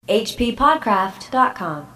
hppodcraft.com.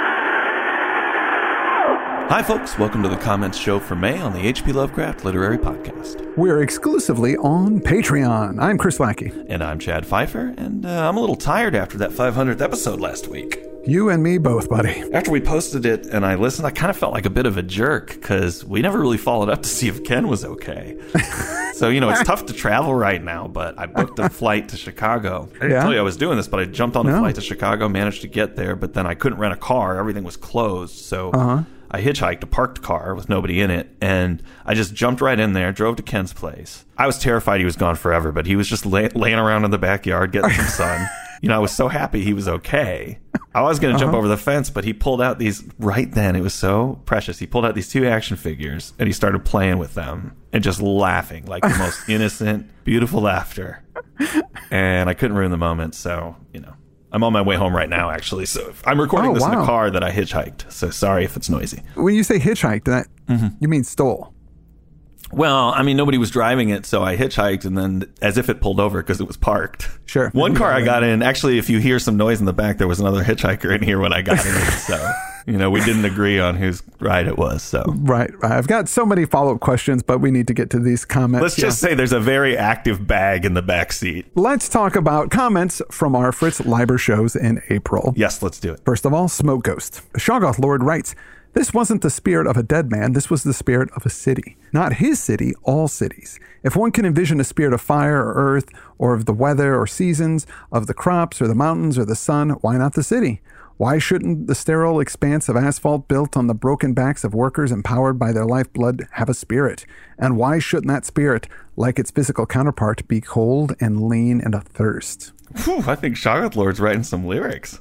Hi, folks. Welcome to the Comments Show for May on the H.P. Lovecraft Literary Podcast. We're exclusively on Patreon. I'm Chris Lackey. And I'm Chad Pfeiffer, and I'm a little tired after that 500th episode last week. You and me both, buddy. After we posted it and I listened, I kind of felt like a bit of a jerk because we never really followed up to see if Ken was okay. So, it's tough to travel right now, but I booked a flight to Chicago. I didn't tell you I was doing this, but I jumped on a flight to Chicago, managed to get there, but then I couldn't rent a car. Everything was closed, so I hitchhiked a parked car with nobody in it, and I just jumped right in there, drove to Ken's place. I was terrified he was gone forever, but he was just laying around in the backyard getting some sun. I was so happy he was okay. I was going to jump over the fence, but he pulled out these, right then, it was so precious. He pulled out these two action figures, and he started playing with them and just laughing, like the most innocent, beautiful laughter. And I couldn't ruin the moment, so, I'm on my way home right now, actually. So I'm recording this in a car that I hitchhiked, so sorry if it's noisy. When you say hitchhiked, you mean stole? Well, nobody was driving it, so I hitchhiked, and then as if it pulled over because it was parked. Sure. One car I got in, actually, if you hear some noise in the back, there was another hitchhiker in here when I got in it, so, we didn't agree on whose ride it was, so. Right. I've got so many follow-up questions, but we need to get to these comments. Let's just say there's a very active bag in the back seat. Let's talk about comments from our Fritz Leiber shows in April. Yes, let's do it. First of all, Smoke Ghost. Shoggoth Lord writes, "This wasn't the spirit of a dead man. This was the spirit of a city. Not his city, all cities. If one can envision a spirit of fire or earth, or of the weather or seasons, of the crops or the mountains or the sun, why not the city? Why shouldn't the sterile expanse of asphalt built on the broken backs of workers empowered by their lifeblood have a spirit? And why shouldn't that spirit, like its physical counterpart, be cold and lean and athirst?" Whew, I think Shoggoth Lord's writing some lyrics.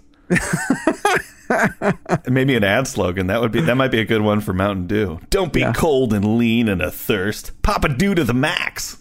Maybe an ad slogan. That might be a good one for Mountain Dew. Don't be cold and lean and athirst. Pop a dew to the max.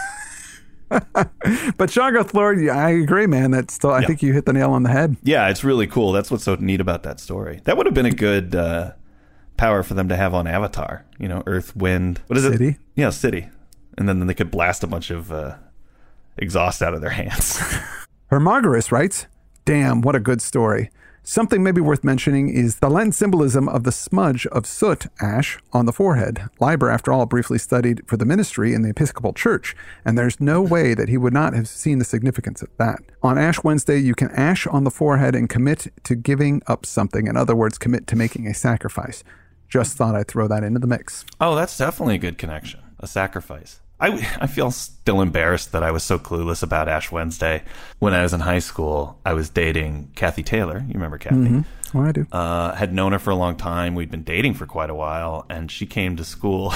But Shoggoth Lord, I agree, man. That's still, I think you hit the nail on the head. Yeah, it's really cool. That's what's so neat about that story. That would have been a good power for them to have on Avatar. Earth, wind. What is City? it? Yeah, city. And then they could blast a bunch of exhaust out of their hands. Hermogeras writes, "Damn, what a good story. Something maybe worth mentioning is the Lenten symbolism of the smudge of soot ash on the forehead. Leiber, after all, briefly studied for the ministry in the Episcopal Church, and there's no way that he would not have seen the significance of that. On Ash Wednesday, you can ash on the forehead and commit to giving up something. In other words, commit to making a sacrifice. Just thought I'd throw that into the mix." Oh, that's definitely a good connection. A sacrifice. I feel still embarrassed that I was so clueless about Ash Wednesday. When I was in high school, I was dating Kathy Taylor. You remember Kathy? Mm-hmm. Oh, I do. Had known her for a long time. We'd been dating for quite a while, and she came to school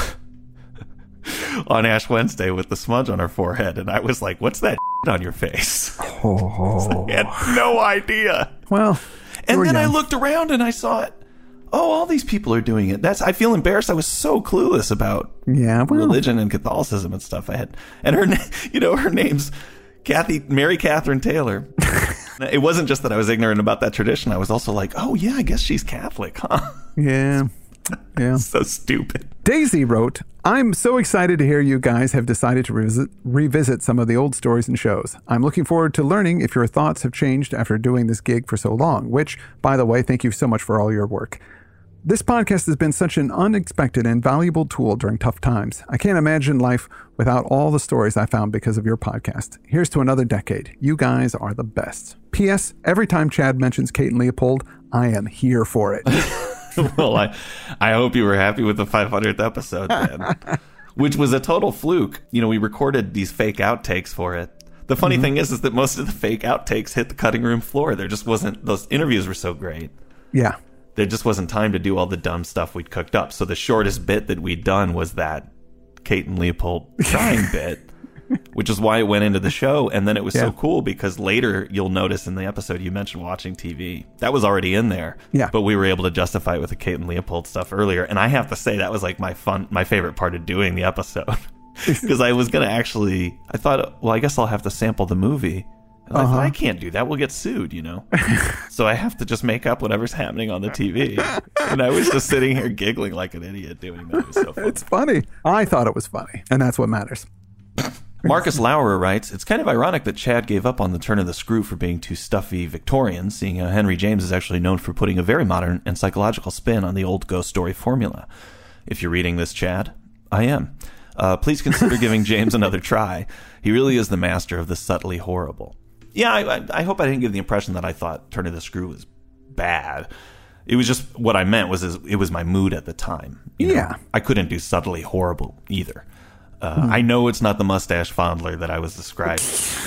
on Ash Wednesday with the smudge on her forehead, and I was like, "What's that on your face?" I had no idea. Well, and then young. I looked around and I saw it. Oh, all these people are doing it. I feel embarrassed. I was so clueless about religion and Catholicism and stuff. And her name's Mary Catherine Taylor. It wasn't just that I was ignorant about that tradition. I was also like, oh yeah, I guess she's Catholic, huh? Yeah. So stupid. Daisy wrote, "I'm so excited to hear you guys have decided to revisit some of the old stories and shows. I'm looking forward to learning if your thoughts have changed after doing this gig for so long, which, by the way, thank you so much for all your work. This podcast has been such an unexpected and valuable tool during tough times. I can't imagine life without all the stories I found because of your podcast. Here's to another decade. You guys are the best. P.S. Every time Chad mentions Kate and Leopold, I am here for it." Well, I hope you were happy with the 500th episode then, which was a total fluke. We recorded these fake outtakes for it. The funny thing is that most of the fake outtakes hit the cutting room floor. There just wasn't, those interviews were so great. Yeah. There just wasn't time to do all the dumb stuff we'd cooked up. So the shortest bit that we'd done was that Kate and Leopold crying bit, which is why it went into the show. And then it was so cool because later you'll notice in the episode you mentioned watching TV. That was already in there. Yeah. But we were able to justify it with the Kate and Leopold stuff earlier. And I have to say that was like my favorite part of doing the episode. Because I was going to I thought, well, I guess I'll have to sample the movie. And I thought, I can't do that. We'll get sued, So I have to just make up whatever's happening on the TV. And I was just sitting here giggling like an idiot doing that. It was so funny. It's funny. I thought it was funny. And that's what matters. Marcus Lauer writes, it's kind of ironic that Chad gave up on the turn of the screw for being too stuffy Victorian, seeing how Henry James is actually known for putting a very modern and psychological spin on the old ghost story formula. If you're reading this, Chad, I am. Please consider giving James another try. He really is the master of the subtly horrible. Yeah, I hope I didn't give the impression that I thought Turn of the Screw was bad. It was just what I meant was it was my mood at the time. You know, I couldn't do subtly horrible either. I know it's not the mustache fondler that I was describing.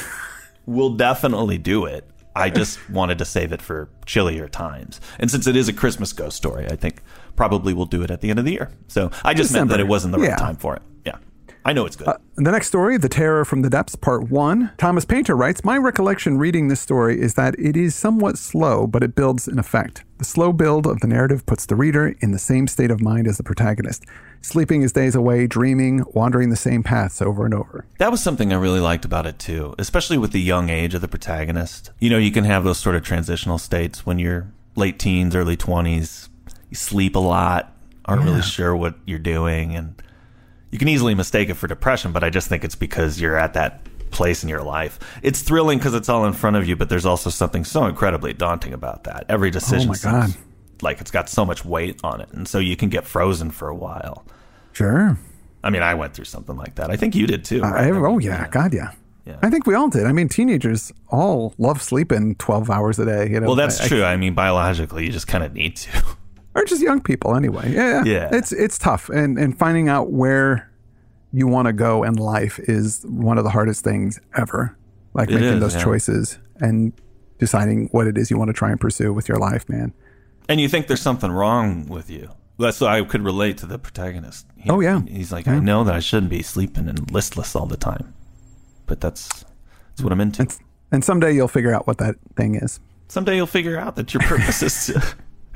We'll definitely do it. I just wanted to save it for chillier times. And since it is a Christmas ghost story, I think probably we'll do it at the end of the year. So I just meant that it wasn't the right time for it. Yeah. I know it's good. The next story, The Terror from the Depths, Part 1. Thomas Painter writes, my recollection reading this story is that it is somewhat slow, but it builds in effect. The slow build of the narrative puts the reader in the same state of mind as the protagonist, sleeping his days away, dreaming, wandering the same paths over and over. That was something I really liked about it, too, especially with the young age of the protagonist. You know, you can have those sort of transitional states when you're late teens, early 20s. You sleep a lot, aren't really sure what you're doing, and you can easily mistake it for depression, but I just think it's because you're at that place in your life. It's thrilling because it's all in front of you, but there's also something so incredibly daunting about that. Every decision seems like it's got so much weight on it, and so you can get frozen for a while. Sure. I mean, I went through something like that. I think you did too. Right? Yeah. I think we all did. I mean, teenagers all love sleeping 12 hours a day. You know? Well, that's true. I mean, biologically, you just kind of need to. Or just young people anyway. Yeah. It's tough. And finding out where you want to go in life is one of the hardest things ever. Like making those choices and deciding what it is you want to try and pursue with your life, man. And you think there's something wrong with you. That's why I could relate to the protagonist. He's like, I know that I shouldn't be sleeping and listless all the time. But that's what I'm into. And someday you'll figure out what that thing is. Someday you'll figure out that your purpose is to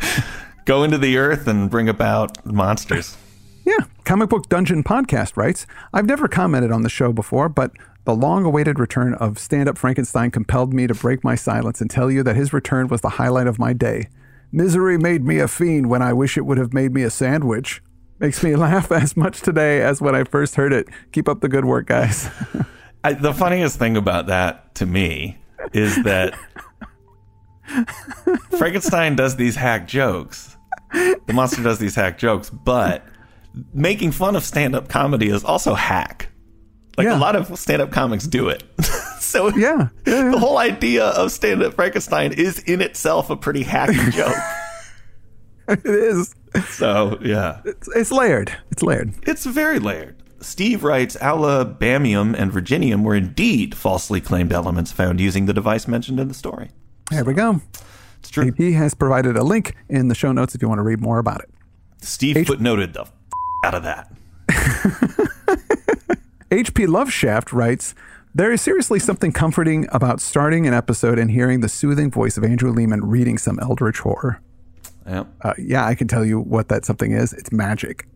go into the earth and bring about monsters. Yeah. Comic Book Dungeon Podcast writes, I've never commented on the show before, but the long-awaited return of Stand-Up Frankenstein compelled me to break my silence and tell you that his return was the highlight of my day. Misery made me a fiend when I wish it would have made me a sandwich. Makes me laugh as much today as when I first heard it. Keep up the good work, guys. The funniest thing about that to me is that Frankenstein does these hack jokes. The monster does these hack jokes, but making fun of stand-up comedy is also hack. Like a lot of stand-up comics do it. So the whole idea of stand-up Frankenstein is in itself a pretty hacky joke. It is. So, yeah. It's layered. It's layered. It's very layered. Steve writes, Alabamium and Virginium were indeed falsely claimed elements found using the device mentioned in the story. There we go. It's true. AP has provided a link in the show notes if you want to read more about it. Steve footnoted the out of that. HP Loveshaft writes, there is seriously something comforting about starting an episode and hearing the soothing voice of Andrew Lehman reading some eldritch horror. Yep. I can tell you what that something is. It's magic.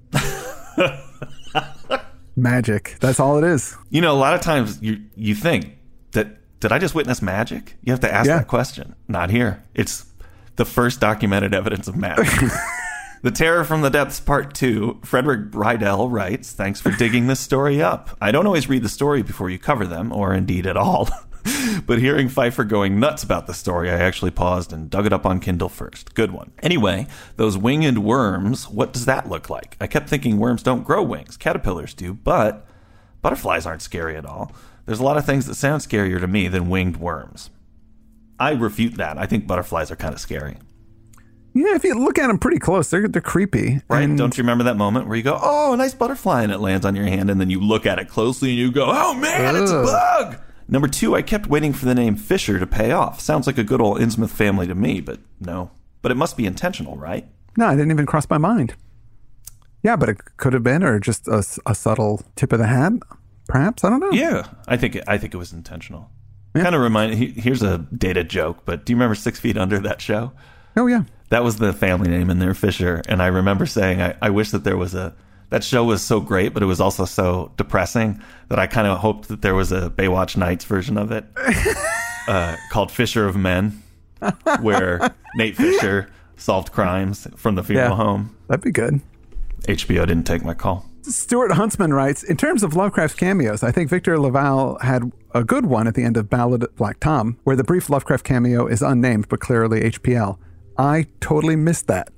Magic. That's all it is. You know, a lot of times you think that, did I just witness magic? You have to ask that question. Not here. It's the first documented evidence of magic. The Terror from the Depths Part 2. Frederick Rydell writes, thanks for digging this story up. I don't always read the story before you cover them, or indeed at all. But hearing Pfeiffer going nuts about the story, I actually paused and dug it up on Kindle first. Good one. Anyway, those winged worms, what does that look like? I kept thinking worms don't grow wings. Caterpillars do, but butterflies aren't scary at all. There's a lot of things that sound scarier to me than winged worms. I refute that. I think butterflies are kind of scary. Yeah, if you look at them pretty close, they're creepy. Right? And don't you remember that moment where you go, oh, a nice butterfly, and it lands on your hand, and then you look at it closely and you go, oh man, it's a bug! Number 2, I kept waiting for the name Fisher to pay off. Sounds like a good old Innsmouth family to me, but no. But it must be intentional, right? No, it didn't even cross my mind. Yeah, but it could have been, or just a subtle tip of the hat, perhaps. I don't know. Yeah, I think it was intentional. Yeah. Kind of here's a dated joke, but do you remember 6 Feet Under, that show? Oh, yeah. That was the family name in there, Fisher. And I remember saying, I wish that there was that show was so great, but it was also so depressing that I kind of hoped that there was a Baywatch Nights version of it called Fisher of Men, where Nate Fisher solved crimes from the funeral home. That'd be good. HBO didn't take my call. Stuart Huntsman writes, in terms of Lovecraft's cameos, I think Victor LaValle had a good one at the end of Ballad of Black Tom, where the brief Lovecraft cameo is unnamed, but clearly HPL. I totally missed that.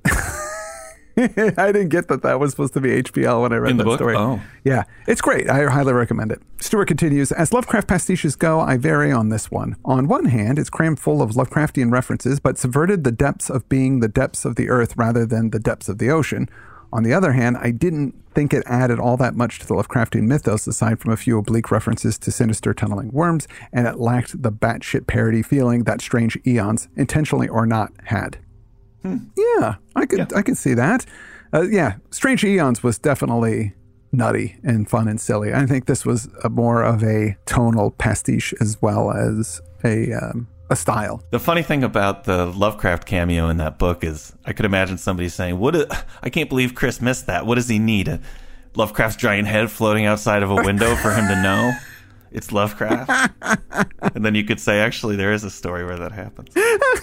I didn't get that was supposed to be HPL when I read that story. Oh. Yeah, it's great. I highly recommend it. Stuart continues, as Lovecraft pastiches go, I vary on this one. On one hand, it's crammed full of Lovecraftian references, but subverted the depths of being the depths of the earth rather than the depths of the ocean. On the other hand, I didn't think it added all that much to the Lovecraftian mythos aside from a few oblique references to sinister tunneling worms, and it lacked the batshit parody feeling that Strange Eons, intentionally or not, had. Yeah, I could see that. Strange Eons was definitely nutty and fun and silly. I think this was more of a tonal pastiche as well as a style. The funny thing about the Lovecraft cameo in that book is I could imagine somebody saying, I can't believe Chris missed that. What does he need? A Lovecraft's giant head floating outside of a window for him to know it's Lovecraft? And then you could say, actually, there is a story where that happens.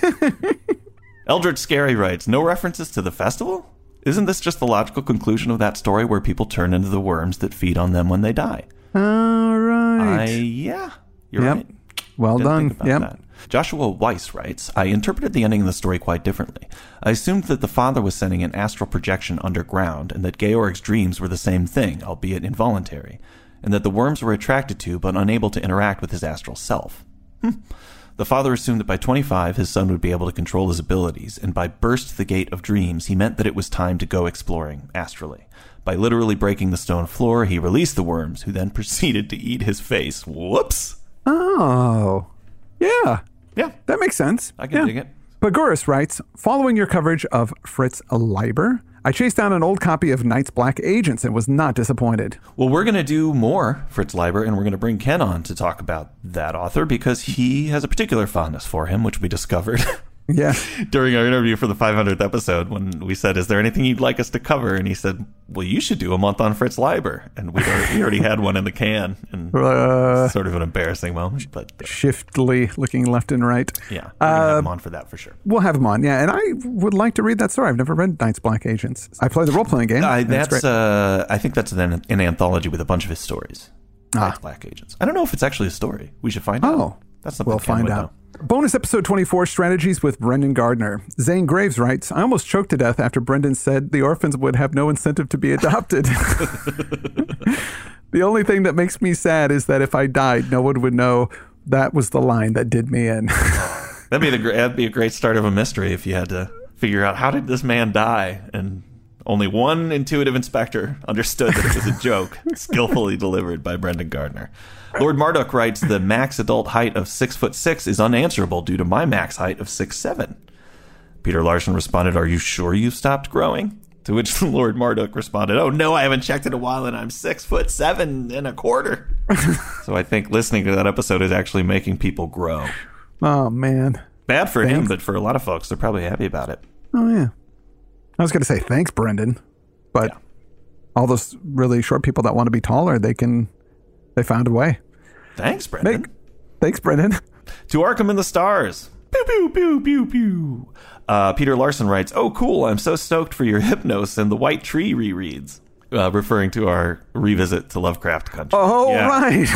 Eldritch Scary writes, no references to the festival? Isn't this just the logical conclusion of that story where people turn into the worms that feed on them when they die? All right. You're right. Well done. That. Joshua Weiss writes, I interpreted the ending of the story quite differently. I assumed that the father was sending an astral projection underground, and that Georg's dreams were the same thing, albeit involuntary, and that the worms were attracted to but unable to interact with his astral self. The father assumed that by 25 his son would be able to control his abilities, and by burst the gate of dreams he meant that it was time to go exploring astrally. By literally breaking the stone floor, he released the worms, who then proceeded to eat his face. Whoops! Oh, yeah. Yeah. That makes sense. I can dig it. Pagoris writes, following your coverage of Fritz Leiber, I chased down an old copy of Night's Black Agents and was not disappointed. Well, we're going to do more Fritz Leiber, and we're going to bring Ken on to talk about that author because he has a particular fondness for him, which we discovered Yeah. during our interview for the 500th episode when we said, is there anything you'd like us to cover? And he said, well, you should do a month on Fritz Leiber. And we already had one in the can. And sort of an embarrassing moment. But shiftily looking left and right. Yeah. We're going to have him on for that for sure. We'll have him on. Yeah. And I would like to read that story. I've never read Night's Black Agents. I play the role-playing game. I think that's an anthology with a bunch of his stories. Night's Black Agents. I don't know if it's actually a story. We should find out. That's something we'll find out. Bonus episode 24, Strategies with Brendan Gardner. Zane Graves writes, I almost choked to death after Brendan said the orphans would have no incentive to be adopted. The only thing that makes me sad is that if I died, no one would know that was the line that did me in. That'd be a great start of a mystery if you had to figure out how did this man die, and only one intuitive inspector understood that it was a joke, skillfully delivered by Brendan Gardner. Lord Marduk writes, the max adult height of 6'6" is unanswerable due to my max height of 6'7". Peter Larson responded, are you sure you've stopped growing? To which Lord Marduk responded, oh no, I haven't checked in a while and I'm 6'7.25". So I think listening to that episode is actually making people grow. Oh man. Bad for him, but for a lot of folks, they're probably happy about it. Oh yeah. I was going to say thanks, Brendan, but all those really short people that want to be taller, they found a way. Thanks, Brendan. Thanks, Brendan. To Arkham in the Stars. Pew, pew, pew, pew, pew. Peter Larson writes, oh, cool. I'm so stoked for your Hypnos and the White Tree rereads. Referring to our revisit to Lovecraft Country. Oh, right.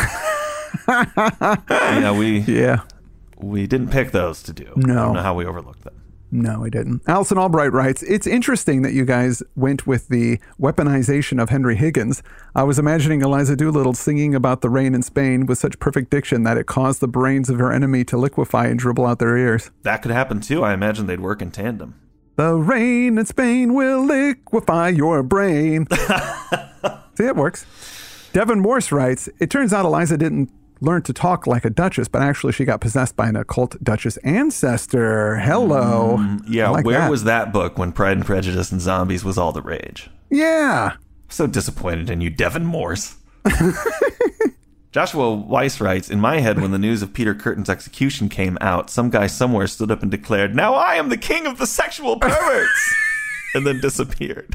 We didn't pick those to do. No. I don't know how we overlooked them. No, we didn't. Alison Albright writes, it's interesting that you guys went with the weaponization of Henry Higgins. I was imagining Eliza Doolittle singing about the rain in Spain with such perfect diction that it caused the brains of her enemy to liquefy and dribble out their ears. That could happen too. I imagine they'd work in tandem. The rain in Spain will liquefy your brain. See, it works. Devin Morse writes, it turns out Eliza didn't learn to talk like a duchess, but actually she got possessed by an occult duchess ancestor. Hello. Where was that book when Pride and Prejudice and zombies was all the rage? Yeah. So disappointed in you, Devin Morse. Joshua Weiss writes, in my head, when the news of Peter Curtin's execution came out, some guy somewhere stood up and declared, now I am the king of the sexual perverts, and then disappeared.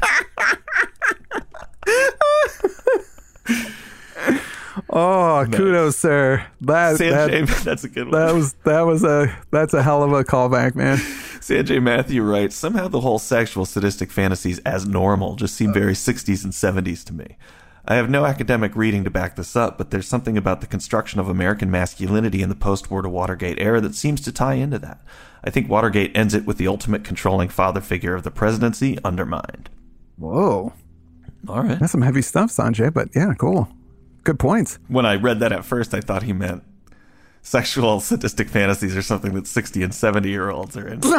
Oh, nice. Kudos, sir. That's a good one. That's a hell of a callback, man. Sanjay Matthew writes, somehow the whole sexual sadistic fantasies as normal just seem very 60s and 70s to me. I have no academic reading to back this up, but there's something about the construction of American masculinity in the post-war to Watergate era that seems to tie into that. I think Watergate ends it with the ultimate controlling father figure of the presidency undermined. Whoa. All right. That's some heavy stuff, Sanjay, but yeah, cool. Good points. When I read that at first, I thought he meant sexual sadistic fantasies are something that 60 and 70-year-olds are into.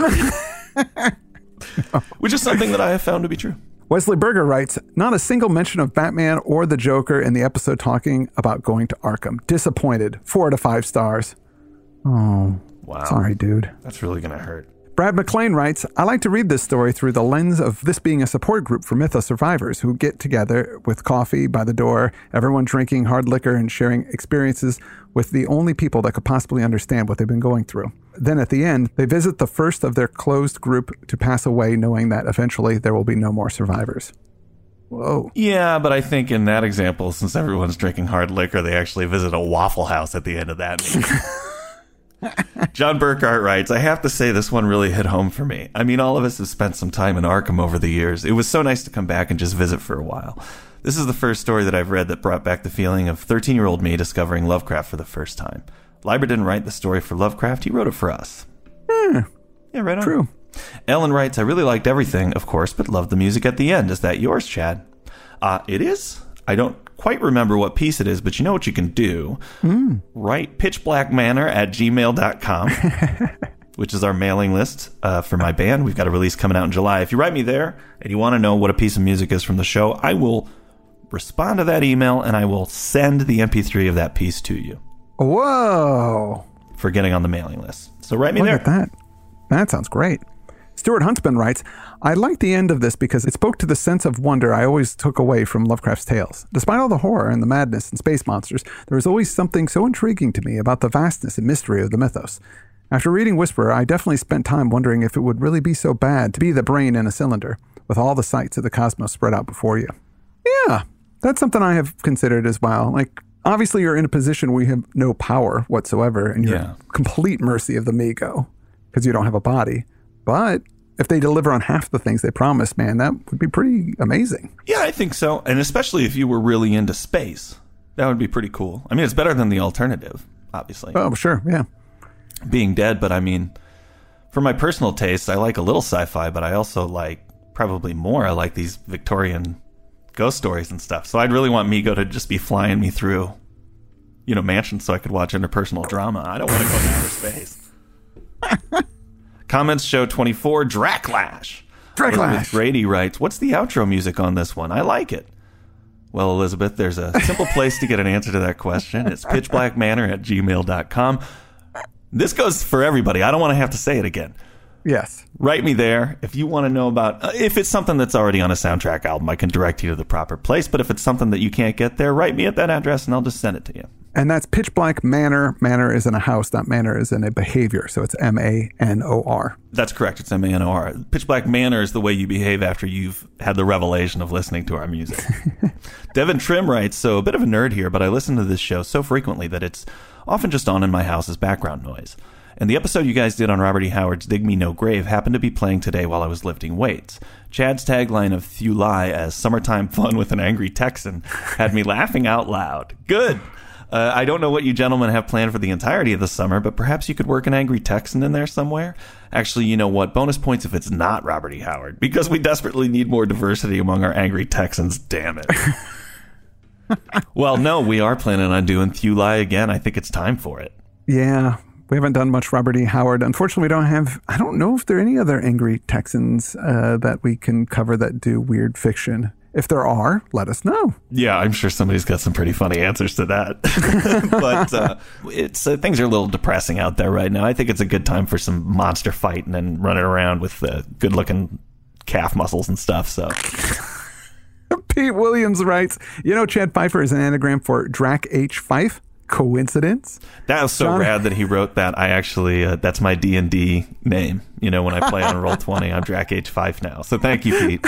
Which is something that I have found to be true. Wesley Berger writes, not a single mention of Batman or the Joker in the episode talking about going to Arkham. Disappointed. 4 out of 5 stars. Oh, wow. Sorry, dude. That's really going to hurt. Brad McLean writes, I like to read this story through the lens of this being a support group for Mythos survivors who get together with coffee by the door, everyone drinking hard liquor and sharing experiences with the only people that could possibly understand what they've been going through. Then at the end, they visit the first of their closed group to pass away, knowing that eventually there will be no more survivors. Whoa. Yeah, but I think in that example, since everyone's drinking hard liquor, they actually visit a Waffle House at the end of that meeting. John Burkhart writes, I have to say this one really hit home for me. I mean, all of us have spent some time in Arkham over the years. It was so nice to come back and just visit for a while. This is the first story that I've read that brought back the feeling of 13-year-old me discovering Lovecraft for the first time. Leiber didn't write the story for Lovecraft, he wrote it for us. Yeah, right on. True. Ellen writes, I really liked everything, of course, but loved the music at the end. Is that yours, Chad? It is. I don't quite remember what piece it is, but you know what you can do. Write pitchblackmanor@gmail.com, which is our mailing list for my band. We've got a release coming out in July. If you write me there and you want to know what a piece of music is from the show, I will respond to that email and I will send the MP3 of that piece to you. Whoa. For getting on the mailing list. So write me there. Look at that. That sounds great. Stuart Huntsman writes, I like the end of this because it spoke to the sense of wonder I always took away from Lovecraft's tales. Despite all the horror and the madness and space monsters, there was always something so intriguing to me about the vastness and mystery of the mythos. After reading Whisperer, I definitely spent time wondering if it would really be so bad to be the brain in a cylinder, with all the sights of the cosmos spread out before you. Yeah, that's something I have considered as well. Like, obviously you're in a position where you have no power whatsoever, and you're at complete mercy of the Mego, because you don't have a body. But if they deliver on half the things they promise, man, that would be pretty amazing. Yeah, I think so. And especially if you were really into space, that would be pretty cool. I mean, it's better than the alternative, obviously. Oh, sure, yeah. Being dead, but I mean, for my personal taste, I like a little sci-fi, but I also like probably more. I like these Victorian ghost stories and stuff. So I'd really want Mego to just be flying me through, mansions so I could watch interpersonal drama. I don't want to go to outer space. Comments show 24, Dracklash. Elizabeth Grady writes, what's the outro music on this one? I like it. Well, Elizabeth, there's a simple place to get an answer to that question. It's pitchblackmanor@gmail.com. This goes for everybody. I don't want to have to say it again. Yes. Write me there. If you want to know about, if it's something that's already on a soundtrack album, I can direct you to the proper place. But if it's something that you can't get there, write me at that address and I'll just send it to you. And that's Pitch Black Manor. Manor is in a house, not manor is in a behavior. So it's MANOR. That's correct. It's MANOR. Pitch Black Manor is the way you behave after you've had the revelation of listening to our music. Devin Trim writes, so a bit of a nerd here, but I listen to this show so frequently that it's often just on in my house as background noise. And the episode you guys did on Robert E. Howard's Dig Me No Grave happened to be playing today while I was lifting weights. Chad's tagline of Thulai as summertime fun with an angry Texan had me laughing out loud. Good. I don't know what you gentlemen have planned for the entirety of the summer, but perhaps you could work an angry Texan in there somewhere. Actually, you know what? Bonus points if it's not Robert E. Howard, because we desperately need more diversity among our angry Texans, damn it. Well, no, we are planning on doing Thulai again. I think it's time for it. Yeah, we haven't done much Robert E. Howard. Unfortunately, I don't know if there are any other angry Texans that we can cover that do weird fiction. If there are, let us know. Yeah, I'm sure somebody's got some pretty funny answers to that. But it's things are a little depressing out there right now. I think it's a good time for some monster fighting and running around with good-looking calf muscles and stuff. So, Pete Williams writes, Chad Pfeiffer is an anagram for Drac H. Fife. Coincidence? That was so rad that he wrote that. I actually, that's my D&D name. When I play on Roll20, I'm Drac H. Fife now. So thank you, Pete.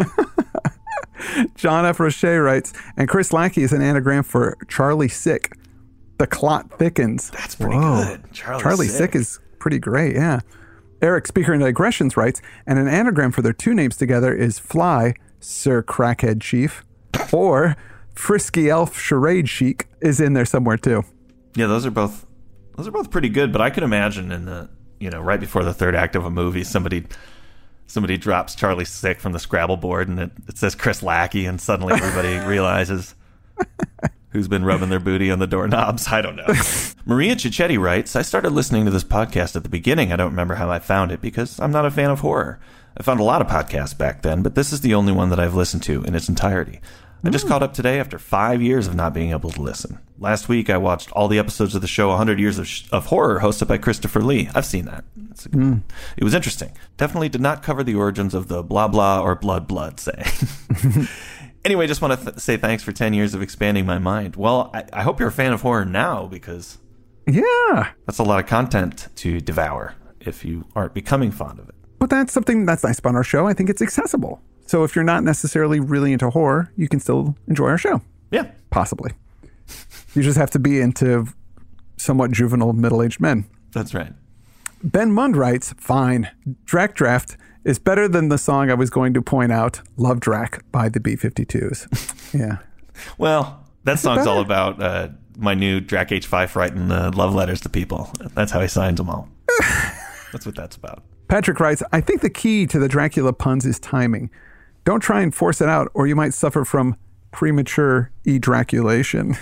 John F. Roche writes, and Chris Lackey is an anagram for Charlie Sick. The clot thickens. That's pretty good. Charlie Sick is pretty great, yeah. Eric Speaker and Digressions writes, and an anagram for their two names together is Fly, Sir Crackhead Chief, or Frisky Elf Charade Chic is in there somewhere too. Yeah, those are both pretty good, but I could imagine in the, right before the third act of a movie, somebody drops Charlie Sick from the Scrabble board and it says Chris Lackey, and suddenly everybody realizes who's been rubbing their booty on the doorknobs. I don't know. Maria Cicchetti writes, I started listening to this podcast at the beginning. I don't remember how I found it because I'm not a fan of horror. I found a lot of podcasts back then, but this is the only one that I've listened to in its entirety. I just caught up today after 5 years of not being able to listen. Last week, I watched all the episodes of the show 100 Years of Horror, hosted by Christopher Lee. I've seen that. It was interesting. Definitely did not cover the origins of the blah blah or blood saying. Anyway, just want to say thanks for 10 years of expanding my mind. Well, I hope you're a fan of horror now, because that's a lot of content to devour if you aren't becoming fond of it. But that's something that's nice about our show. I think it's accessible. So if you're not necessarily really into horror, you can still enjoy our show. Yeah. Possibly. You just have to be into somewhat juvenile middle-aged men. That's right. Ben Mund writes, fine. Drac Draft is better than the song I was going to point out, Love Drac by the B-52s. Yeah. Well, that song's all about my new Drac H5 writing love letters to people. That's how he signs them all. That's what that's about. Patrick writes, I think the key to the Dracula puns is timing. Don't try and force it out, or you might suffer from premature ejaculation.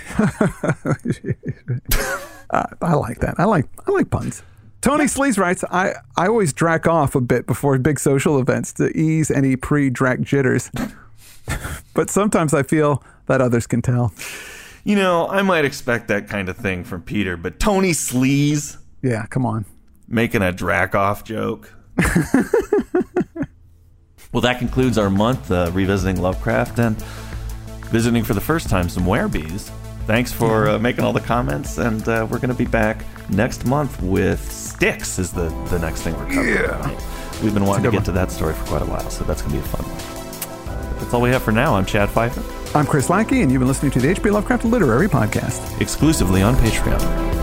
I like that. I like puns. Tony Sleaze writes, I always drac off a bit before big social events to ease any pre-drac jitters. But sometimes I feel that others can tell. I might expect that kind of thing from Peter, but Tony Sleaze? Yeah, come on. Making a drac off joke. Well, that concludes our month revisiting Lovecraft and visiting for the first time some werebees. Thanks for making all the comments, and we're going to be back next month with Styx is the next thing we're covering. Yeah. We've been wanting to get to that story for quite a while, so that's going to be a fun one. That's all we have for now. I'm Chad Pfeiffer. I'm Chris Lackey, and you've been listening to the H.P. Lovecraft Literary Podcast. Exclusively on Patreon.